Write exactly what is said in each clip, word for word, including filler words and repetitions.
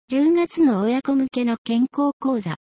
じゅうがつの親子向けの健康講座。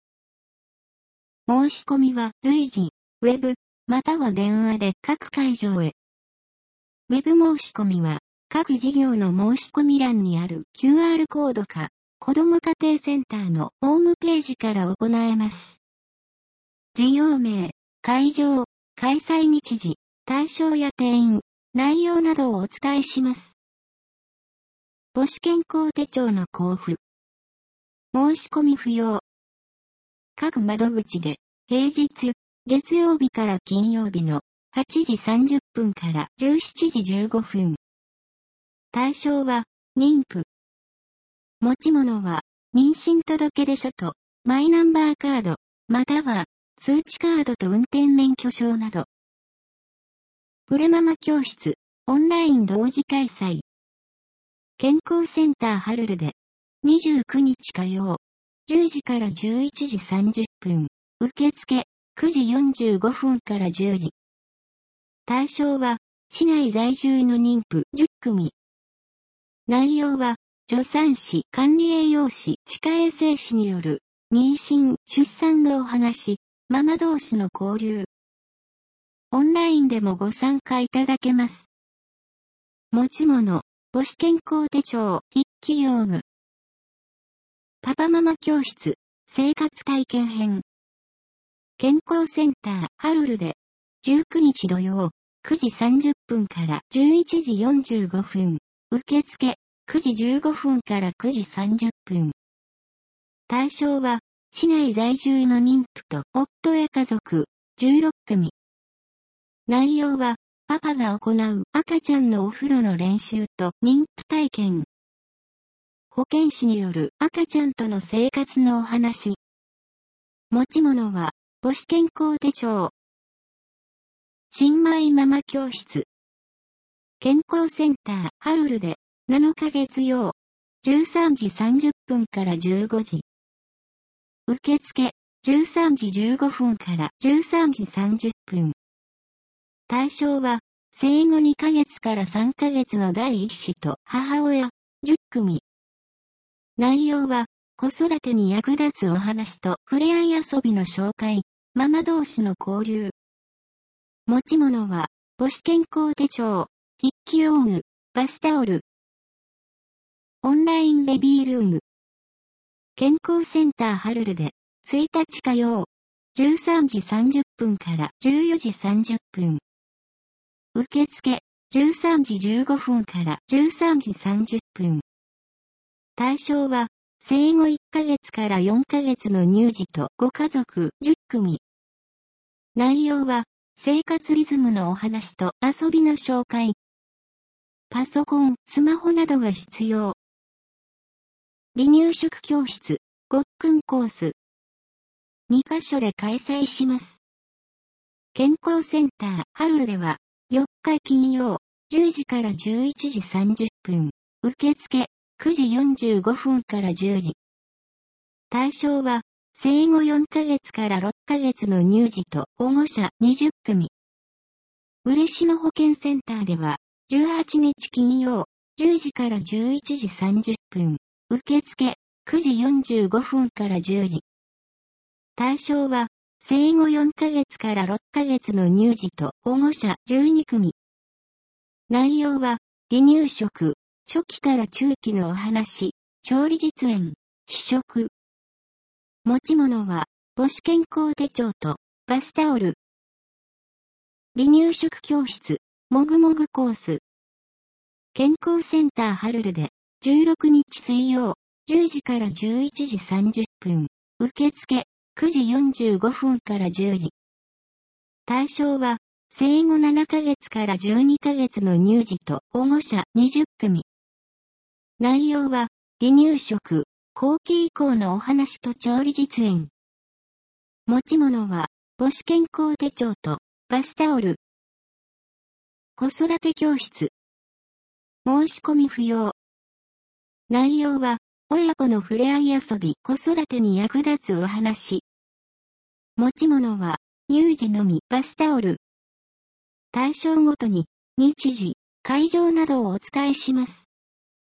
申し込みは随時、ウェブ、または電話で各会場へ。ウェブ申し込みは、各事業の申し込み欄にある キューアール コードか、子ども家庭センターのホームページから行えます。事業名、会場、開催日時、対象や定員、内容などをお伝えします。母子健康手帳の交付。申し込み不要。各窓口で、平日、月曜日から金曜日のはちじさんじゅっぷんからじゅうしちじじゅうごふん。対象は、妊婦。持ち物は、妊娠届出書と、マイナンバーカード、または、通知カードと運転免許証など。プレママ教室、オンライン同時開催。健康センターハルルで、にじゅうくにち火曜、じゅうじからじゅういちじさんじゅっぷん、受付、くじよんじゅうごふんからじゅうじ。対象は、市内在住の妊婦じゅっくみ。内容は、助産師、管理栄養士、歯科衛生士による、妊娠、出産のお話、ママ同士の交流。オンラインでもご参加いただけます。持ち物、母子健康手帳、筆記用具。パパママ教室、生活体験編。健康センター、ハルルで、じゅうくにち土曜、くじさんじゅっぷんからじゅういちじよんじゅうごふん。受付、くじじゅうごふんからくじさんじゅっぷん。対象は、市内在住の妊婦と夫や家族、じゅうろっくみ。内容は、パパが行う赤ちゃんのお風呂の練習と妊婦体験。保健師による赤ちゃんとの生活のお話。持ち物は、母子健康手帳。新米ママ教室。健康センター、ハルルで、なのか月曜、じゅうさんじさんじゅっぷんからじゅうごじ。受付、じゅうさんじじゅうごふんからじゅうさんじさんじゅっぷん。対象は、生後にかげつからさんかげつの第一子と母親、じゅっくみ。内容は、子育てに役立つお話と触れ合い遊びの紹介、ママ同士の交流。持ち物は、母子健康手帳、筆記用具、バスタオル。オンラインベビールーム。健康センターハルルで、ついたち火曜、じゅうさんじさんじゅっぷんからじゅうよじさんじゅっぷん。受付、じゅうさんじじゅうごふんからじゅうさんじさんじゅっぷん。対象は、生後いっかげつからよんかげつの乳児とご家族じゅっくみ。内容は、生活リズムのお話と遊びの紹介。パソコン、スマホなどが必要。離乳食教室、ごっくんコース。にかしょで開催します。健康センター、ハルルでは、よっか金曜、じゅうじからじゅういちじさんじゅっぷん。受付、くじよんじゅうごふんからじゅうじ。対象は、生後よんかげつからろっかげつの乳児と保護者にじゅっくみ。嬉野保健センターでは、じゅうはちにち金曜、じゅうじからじゅういちじさんじゅっぷん。受付、くじよんじゅうごふんからじゅうじ。対象は、生後よんかげつからろっかげつの乳児と保護者じゅうにくみ。内容は、離乳食、初期から中期のお話、調理実演、試食。持ち物は、母子健康手帳とバスタオル。離乳食教室、もぐもぐコース。健康センターハルルで、じゅうろくにち水曜、じゅうじからじゅういちじさんじゅっぷん。受付、くじよんじゅうごふんからじゅうじ。対象は、生後ななかげつからじゅうにかげつの乳児と保護者にじゅっくみ。内容は、離乳食、後期以降のお話と調理実演。持ち物は、母子健康手帳とバスタオル。子育て教室。申し込み不要。内容は、親子の触れ合い遊び、子育てに役立つお話。持ち物は、乳児のみ、バスタオル。対象ごとに、日時、会場などをお伝えします。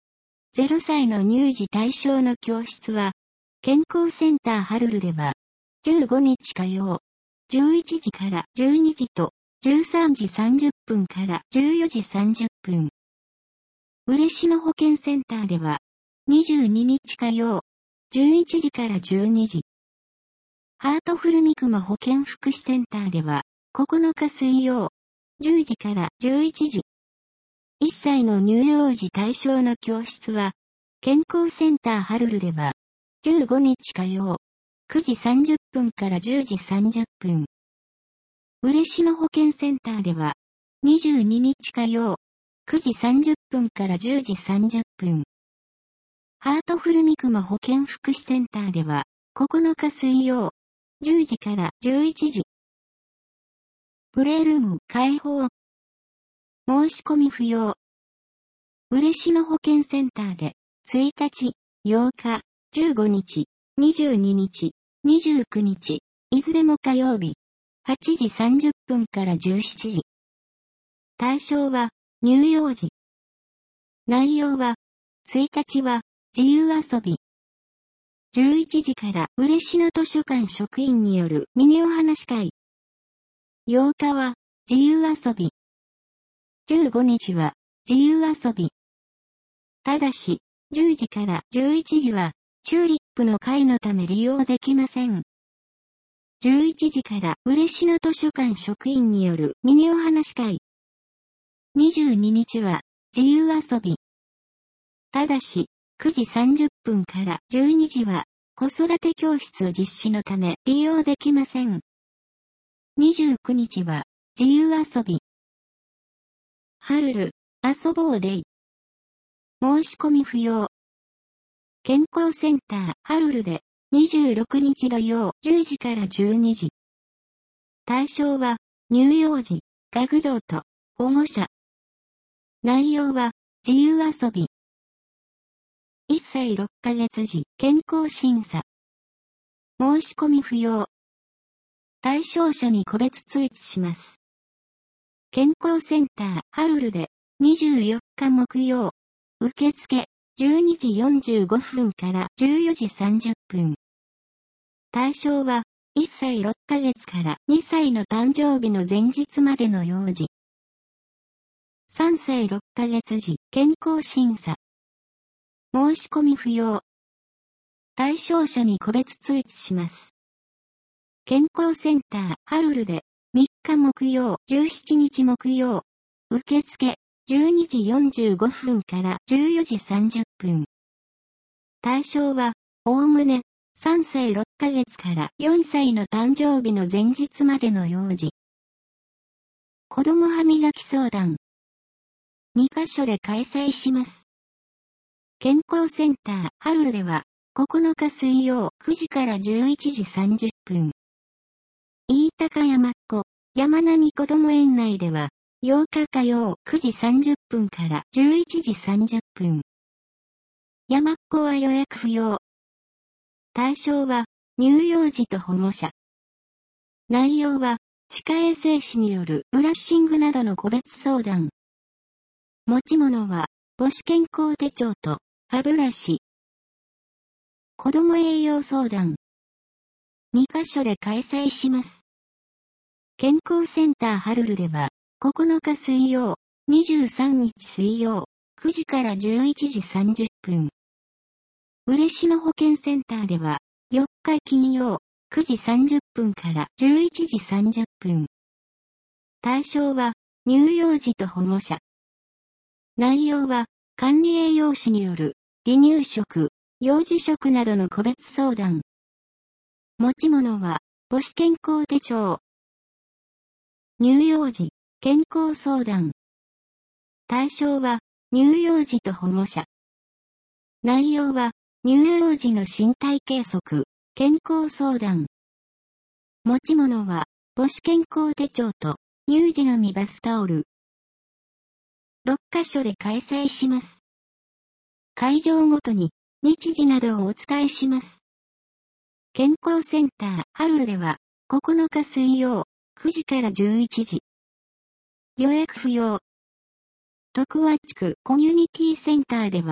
ゼロさいの乳児対象の教室は、健康センターハルルでは、じゅうごにち火曜、じゅういちじからじゅうにじと、じゅうさんじさんじゅっぷんからじゅうよじさんじゅっぷん。嬉野保健センターでは、にじゅうににち火曜、じゅういちじからじゅうにじ。ハートフル三熊保健福祉センターでは、ここのか水曜、じゅうじからじゅういちじ。いっさいの乳幼児対象の教室は、健康センターハルルでは、じゅうごにち火曜、くじさんじゅっぷんからじゅうじさんじゅっぷん。嬉野保健センターでは、にじゅうににち火曜、くじさんじゅっぷんからじゅうじさんじゅっぷん。ハートフル三熊保健福祉センターでは、ここのか水曜、じゅうじからじゅういちじ。プレイルーム開放。申し込み不要。嬉野保健センターで、ついたち、ようか、じゅうごにち、にじゅうににち、にじゅうくにち、いずれも火曜日、はちじさんじゅっぷんからじゅうしちじ。対象は、乳幼児。内容は、ついたちは、自由遊び。じゅういちじから嬉野図書館職員によるミニお話会。ようかは、自由遊び。じゅうごにちは、自由遊び。ただし、じゅうじからじゅういちじは、チューリップの会のため利用できません。じゅういちじから嬉野図書館職員によるミニお話会。にじゅうににちは、自由遊び。ただし、くじさんじゅっぷんからじゅうにじは、子育て教室実施のため利用できません。にじゅうくにちは、自由遊び。ハルル、遊ぼうデイ。申し込み不要。健康センターハルルで、にじゅうろくにち土曜じゅうじからじゅうにじ。対象は、乳幼児、学童と、保護者。内容は、自由遊び。いっさいろっかげつ時、健康審査。申し込み不要。対象者に個別通知します。健康センターハルルで、にじゅうよっか木曜。受付、じゅうにじよんじゅうごふんからじゅうよじさんじゅっぷん。対象は、いっさいろっかげつからにさいの誕生日の前日までの幼児。さんさいろっかげつ時、健康審査。申し込み不要。対象者に個別通知します。健康センターハルルで、みっか木曜、じゅうしちにち木曜。受付、じゅうにじよんじゅうごふんからじゅうよじさんじゅっぷん。対象は、おおむね、さんさいろっかげつからよんさいの誕生日の前日までの幼児。子供歯磨き相談。にかしょで開催します。健康センターハルルでは、ここのか水曜くじからじゅういちじさんじゅっぷん。飯高山っ子、山並子ども園内では、ようか火曜くじさんじゅっぷんからじゅういちじさんじゅっぷん。山っ子は予約不要。対象は、乳幼児と保護者。内容は、歯科衛生士によるブラッシングなどの個別相談。持ち物は、母子健康手帳と、歯ブラシ。子供栄養相談。にかしょで開催します。健康センターハルルでは、ここのか水曜、にじゅうさんにち水曜、くじからじゅういちじさんじゅっぷん。嬉野保健センターでは、よっか金曜、くじさんじゅっぷんからじゅういちじさんじゅっぷん。対象は、乳幼児と保護者。内容は、管理栄養士による、離乳食、幼児食などの個別相談。持ち物は、母子健康手帳。乳幼児、健康相談。対象は、乳幼児と保護者。内容は、乳幼児の身体計測、健康相談。持ち物は、母子健康手帳と、乳児のみバスタオル。ろっかしょで開催します。会場ごとに、日時などをお伝えします。健康センター、ハルルでは、ここのか水曜、くじからじゅういちじ。予約不要。徳和地区コミュニティセンターでは、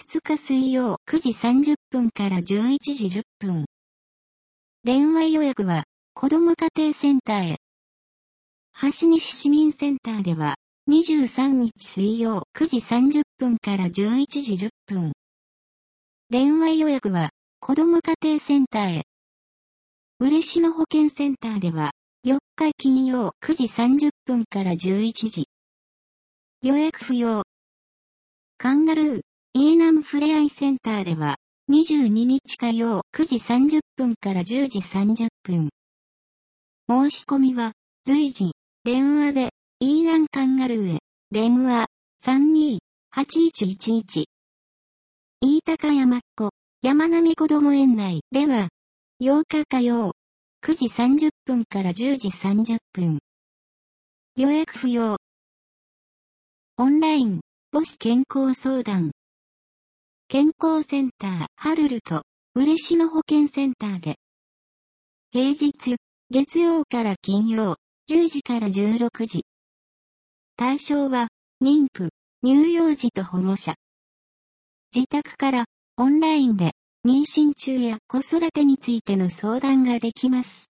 ふつか水曜くじさんじゅっぷんからじゅういちじじゅっぷん。電話予約は、子ども家庭センターへ。橋西市民センターでは、にじゅうさんにち水曜くじさんじゅっぷんからじゅういちじじゅっぷん。電話予約は、子ども家庭センターへ。嬉野保健センターでは、よっか金曜くじさんじゅっぷんからじゅういちじ。予約不要。カンガルー、イーナムふれあいセンターでは、にじゅうににち火曜くじさんじゅっぷんからじゅうじさんじゅっぷん。申し込みは、随時、電話で、イーナムカンガルーへ、電話、さんにーはちいちいちいち。飯高山っ子、山並こども園内では、ようか火曜、くじさんじゅっぷんからじゅうじさんじゅっぷん。予約不要。オンライン、母子健康相談。健康センター、ハルルと、嬉野保健センターで。平日、月曜から金曜、じゅうじからじゅうろくじ。対象は、妊婦、乳幼児と保護者。自宅から、オンラインで、妊娠中や子育てについての相談ができます。